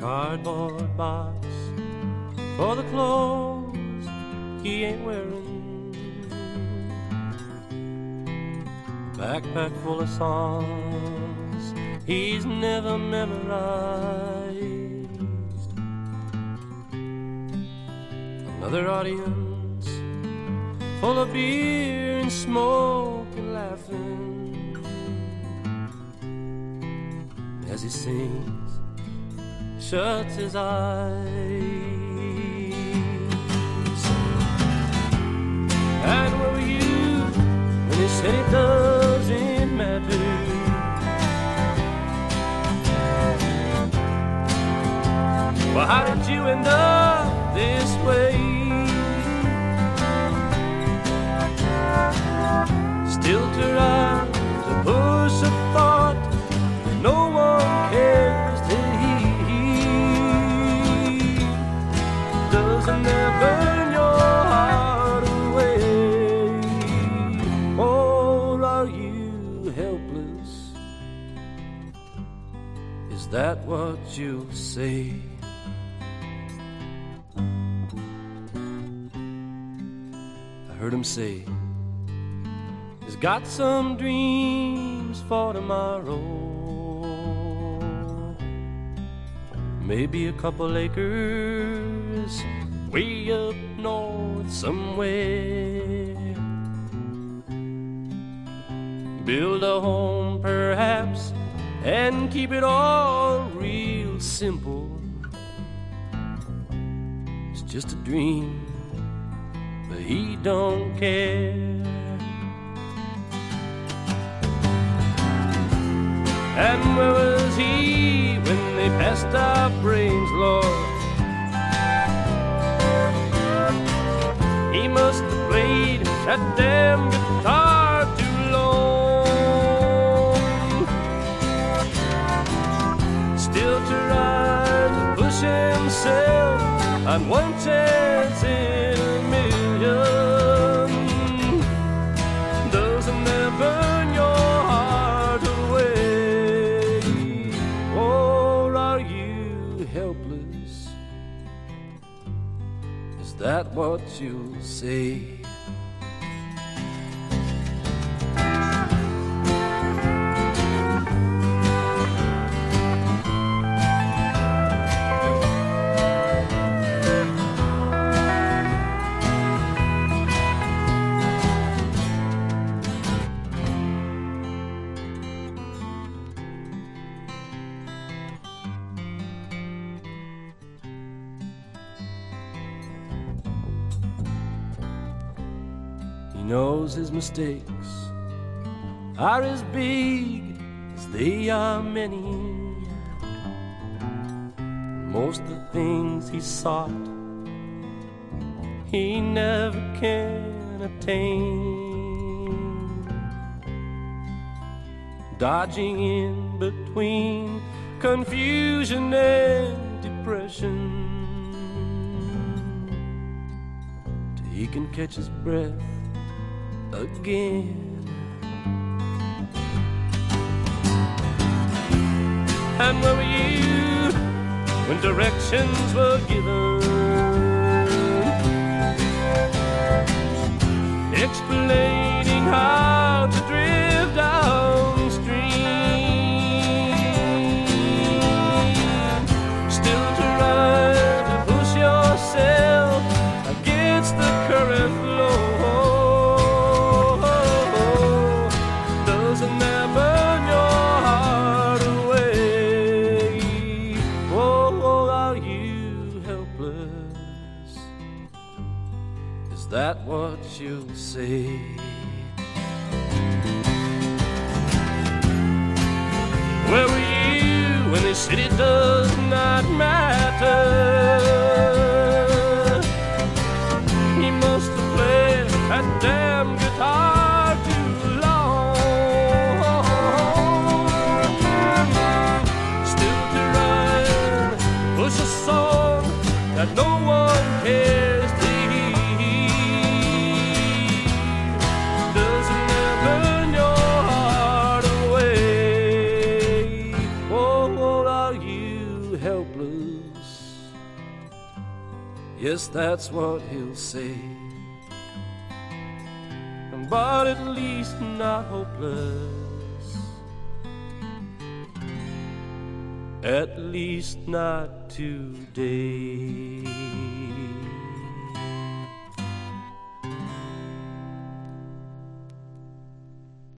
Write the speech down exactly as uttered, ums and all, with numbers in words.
cardboard box for the clothes he ain't wearing, backpack full of songs he's never memorized, another audience full of beer and smoke and laughing. As he sings, shuts his eyes. And where were you when he said it doesn't matter? Well, how did you end up this way? Still trying to push a thought no one cares to hear. Doesn't that burn your heart away? Or are you helpless? Is that what you say? I heard him say he's got some dreams for tomorrow. Maybe a couple acres way up north somewhere. Build a home perhaps and keep it all real simple. It's just a dream, but he don't care. And where was he when they passed our brains, Lord? He must have played that damn guitar too long. Still trying to push himself on one chance in a million. Doesn't that burn your heart away? Or are you helpless? Is that what you say? He knows his mistakes are as big as they are many. Most of the things he sought, he never can attain. Dodging in between confusion and depression, till he can catch his breath again. And where were you when directions were given, explaining how to drift downstream? Still trying to push yourself against the current flow. Doesn't that burn your heart away? Oh, are you helpless? Is that what you say? Where were you when they said it does not matter? He must have played that damn guitar too long. Still trying to push a song that no one cares to hear. Doesn't that burn your heart away? Oh, are you helpless? Yes, that's what he'll say. But at least not hopeless, at least not today.